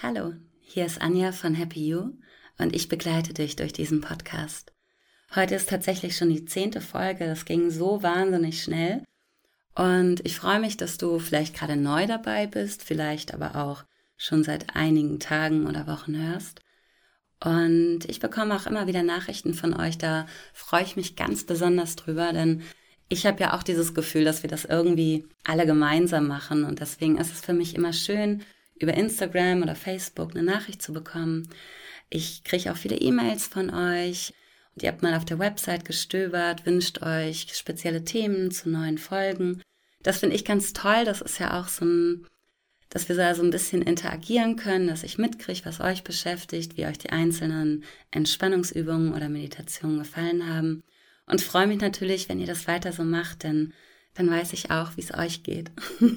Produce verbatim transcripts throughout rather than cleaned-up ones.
Hallo, hier ist Anja von Happy You und ich begleite dich durch diesen Podcast. Heute ist tatsächlich schon die zehnte Folge, das ging so wahnsinnig schnell und ich freue mich, dass du vielleicht gerade neu dabei bist, vielleicht aber auch schon seit einigen Tagen oder Wochen hörst. Und ich bekomme auch immer wieder Nachrichten von euch, da freue ich mich ganz besonders drüber, denn ich habe ja auch dieses Gefühl, dass wir das irgendwie alle gemeinsam machen und deswegen ist es für mich immer schön, über Instagram oder Facebook eine Nachricht zu bekommen. Ich kriege auch viele E-Mails von euch und ihr habt mal auf der Website gestöbert, wünscht euch spezielle Themen zu neuen Folgen. Das finde ich ganz toll, das ist ja auch so ein, dass wir da so ein bisschen interagieren können, dass ich mitkriege, was euch beschäftigt, wie euch die einzelnen Entspannungsübungen oder Meditationen gefallen haben. Und freue mich natürlich, wenn ihr das weiter so macht, denn dann weiß ich auch, wie es euch geht.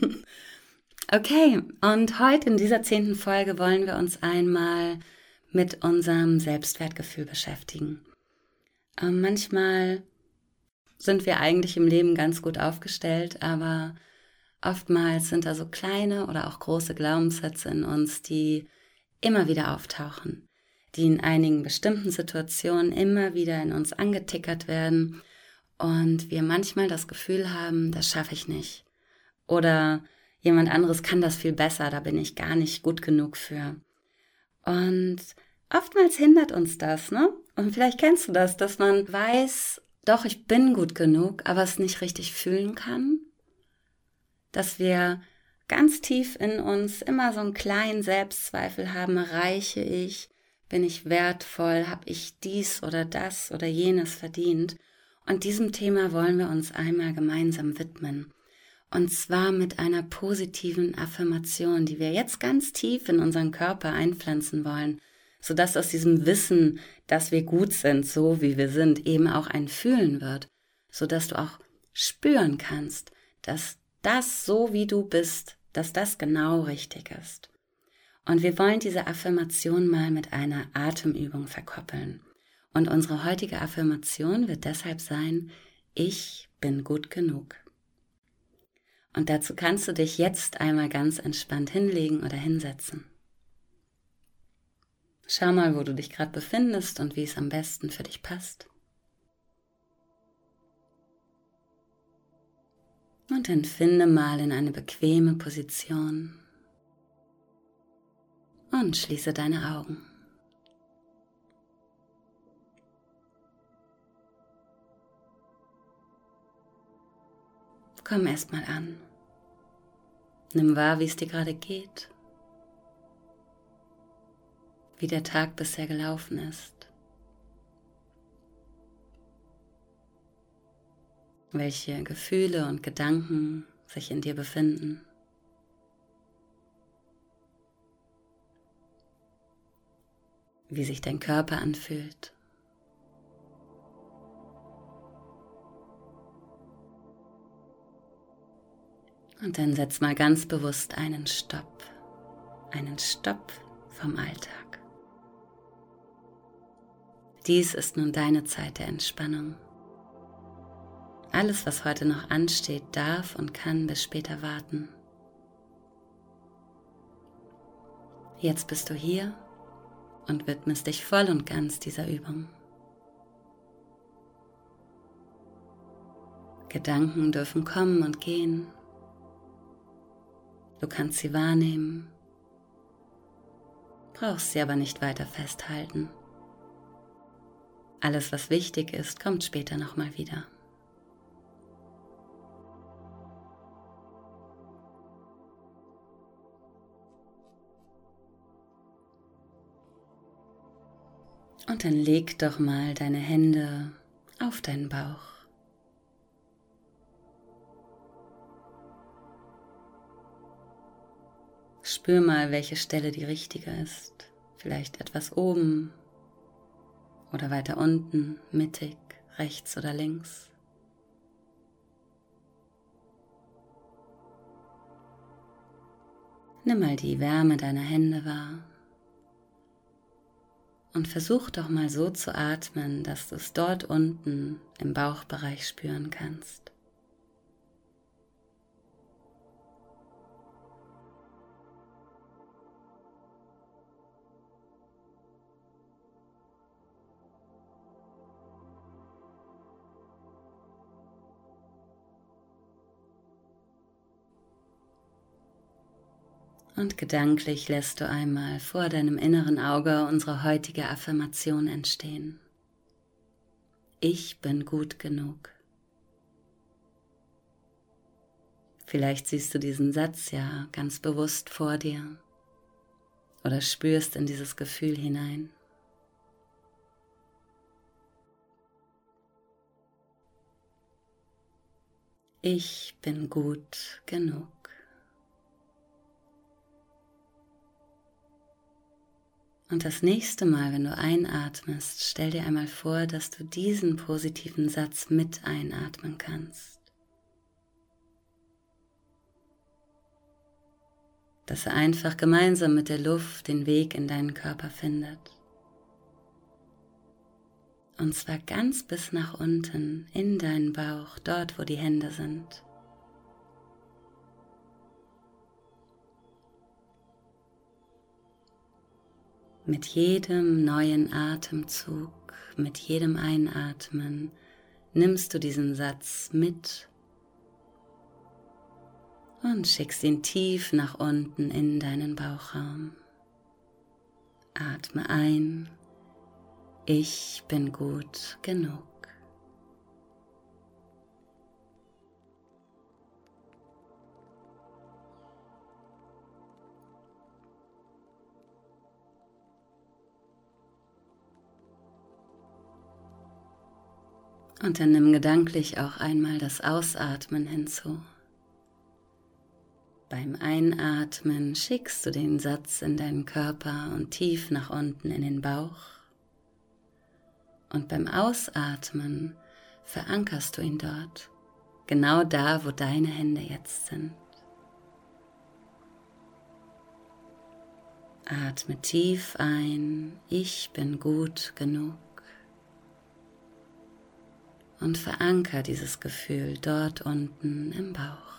Okay, und heute in dieser zehnten Folge wollen wir uns einmal mit unserem Selbstwertgefühl beschäftigen. Ähm, manchmal sind wir eigentlich im Leben ganz gut aufgestellt, aber oftmals sind da so kleine oder auch große Glaubenssätze in uns, die immer wieder auftauchen, die in einigen bestimmten Situationen immer wieder in uns angetickert werden und wir manchmal das Gefühl haben, das schaffe ich nicht. Oder jemand anderes kann das viel besser, da bin ich gar nicht gut genug für. Und oftmals hindert uns das, ne? Und vielleicht kennst du das, dass man weiß, doch, ich bin gut genug, aber es nicht richtig fühlen kann. Dass wir ganz tief in uns immer so einen kleinen Selbstzweifel haben, reiche ich, bin ich wertvoll, habe ich dies oder das oder jenes verdient. Und diesem Thema wollen wir uns einmal gemeinsam widmen. Und zwar mit einer positiven Affirmation, die wir jetzt ganz tief in unseren Körper einpflanzen wollen, sodass aus diesem Wissen, dass wir gut sind, so wie wir sind, eben auch ein Fühlen wird, sodass du auch spüren kannst, dass das, so wie du bist, dass das genau richtig ist. Und wir wollen diese Affirmation mal mit einer Atemübung verkoppeln. Und unsere heutige Affirmation wird deshalb sein, ich bin gut genug. Und dazu kannst du dich jetzt einmal ganz entspannt hinlegen oder hinsetzen. Schau mal, wo du dich gerade befindest und wie es am besten für dich passt. Und dann finde mal in eine bequeme Position und schließe deine Augen. Komm erstmal an. Nimm wahr, wie es dir gerade geht, wie der Tag bisher gelaufen ist, welche Gefühle und Gedanken sich in dir befinden. Wie sich dein Körper anfühlt. Und dann setz mal ganz bewusst einen Stopp, einen Stopp vom Alltag. Dies ist nun deine Zeit der Entspannung. Alles, was heute noch ansteht, darf und kann bis später warten. Jetzt bist du hier und widmest dich voll und ganz dieser Übung. Gedanken dürfen kommen und gehen. Du kannst sie wahrnehmen, brauchst sie aber nicht weiter festhalten. Alles, was wichtig ist, kommt später nochmal wieder. Und dann leg doch mal deine Hände auf deinen Bauch. Spür mal, welche Stelle die richtige ist. Vielleicht etwas oben oder weiter unten, mittig, rechts oder links. Nimm mal die Wärme deiner Hände wahr und versuch doch mal so zu atmen, dass du es dort unten im Bauchbereich spüren kannst. Und gedanklich lässt du einmal vor deinem inneren Auge unsere heutige Affirmation entstehen. Ich bin gut genug. Vielleicht siehst du diesen Satz ja ganz bewusst vor dir oder spürst in dieses Gefühl hinein. Ich bin gut genug. Und das nächste Mal, wenn du einatmest, stell dir einmal vor, dass du diesen positiven Satz mit einatmen kannst. Dass er einfach gemeinsam mit der Luft den Weg in deinen Körper findet. Und zwar ganz bis nach unten, in deinen Bauch, dort wo die Hände sind. Mit jedem neuen Atemzug, mit jedem Einatmen nimmst du diesen Satz mit und schickst ihn tief nach unten in deinen Bauchraum. Atme ein, ich bin gut genug. Und dann nimm gedanklich auch einmal das Ausatmen hinzu. Beim Einatmen schickst du den Satz in deinen Körper und tief nach unten in den Bauch. Und beim Ausatmen verankerst du ihn dort, genau da, wo deine Hände jetzt sind. Atme tief ein, ich bin gut genug. Und veranker dieses Gefühl dort unten im Bauch.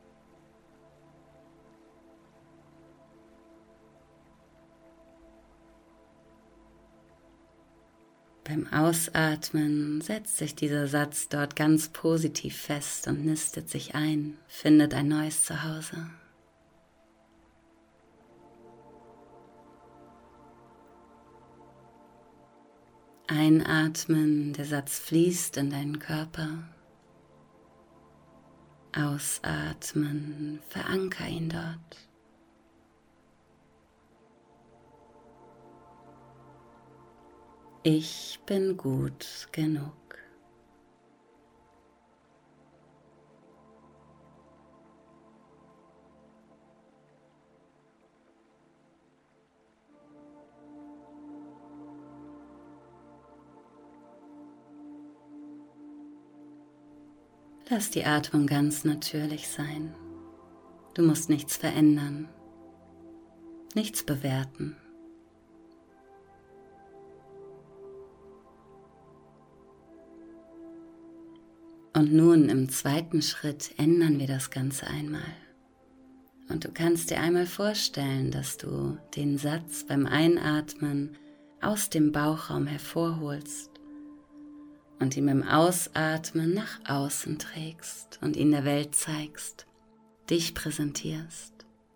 Beim Ausatmen setzt sich dieser Satz dort ganz positiv fest und nistet sich ein, findet ein neues Zuhause. Einatmen, der Satz fließt in deinen Körper. Ausatmen, veranker ihn dort. Ich bin gut genug. Lass die Atmung ganz natürlich sein. Du musst nichts verändern, nichts bewerten. Und nun im zweiten Schritt ändern wir das Ganze einmal. Und du kannst dir einmal vorstellen, dass du den Satz beim Einatmen aus dem Bauchraum hervorholst und ihn beim Ausatmen nach außen trägst und ihn der Welt zeigst, dich präsentierst.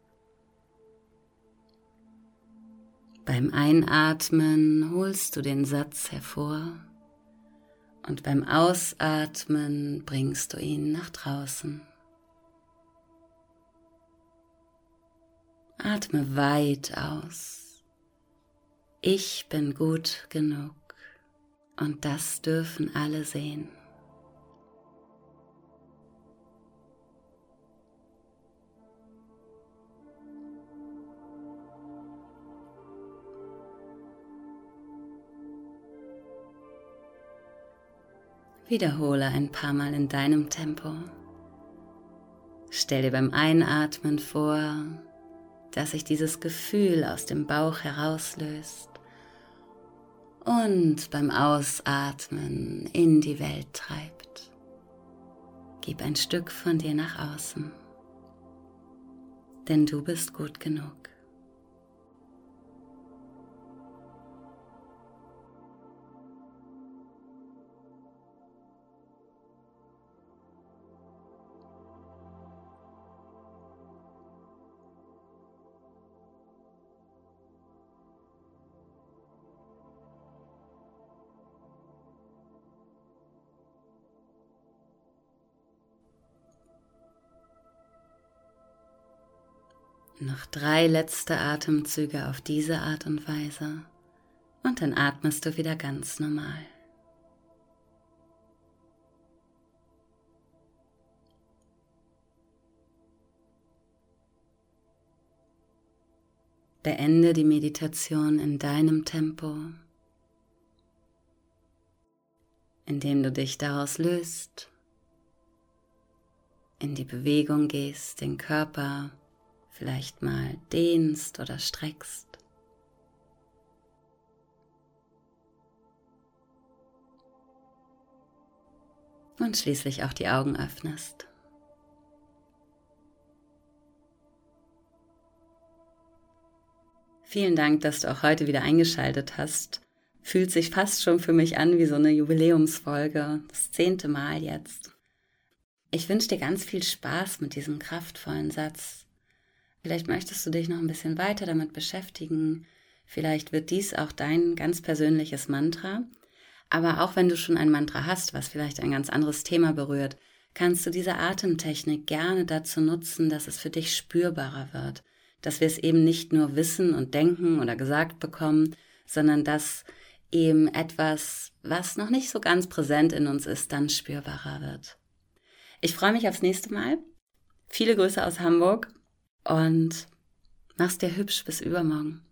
Beim Einatmen holst du den Satz hervor und beim Ausatmen bringst du ihn nach draußen. Atme weit aus. Ich bin gut genug. Und das dürfen alle sehen. Wiederhole ein paar Mal in deinem Tempo. Stell dir beim Einatmen vor, dass sich dieses Gefühl aus dem Bauch herauslöst und beim Ausatmen in die Welt treibt. Gib ein Stück von dir nach außen, denn du bist gut genug. Noch drei letzte Atemzüge auf diese Art und Weise und dann atmest du wieder ganz normal. Beende die Meditation in deinem Tempo, indem du dich daraus löst, in die Bewegung gehst, den Körper vielleicht mal dehnst oder streckst. Und schließlich auch die Augen öffnest. Vielen Dank, dass du auch heute wieder eingeschaltet hast. Fühlt sich fast schon für mich an wie so eine Jubiläumsfolge, das zehnte Mal jetzt. Ich wünsche dir ganz viel Spaß mit diesem kraftvollen Satz. Vielleicht möchtest du dich noch ein bisschen weiter damit beschäftigen. Vielleicht wird dies auch dein ganz persönliches Mantra. Aber auch wenn du schon ein Mantra hast, was vielleicht ein ganz anderes Thema berührt, kannst du diese Atemtechnik gerne dazu nutzen, dass es für dich spürbarer wird. Dass wir es eben nicht nur wissen und denken oder gesagt bekommen, sondern dass eben etwas, was noch nicht so ganz präsent in uns ist, dann spürbarer wird. Ich freue mich aufs nächste Mal. Viele Grüße aus Hamburg und mach's dir hübsch bis übermorgen.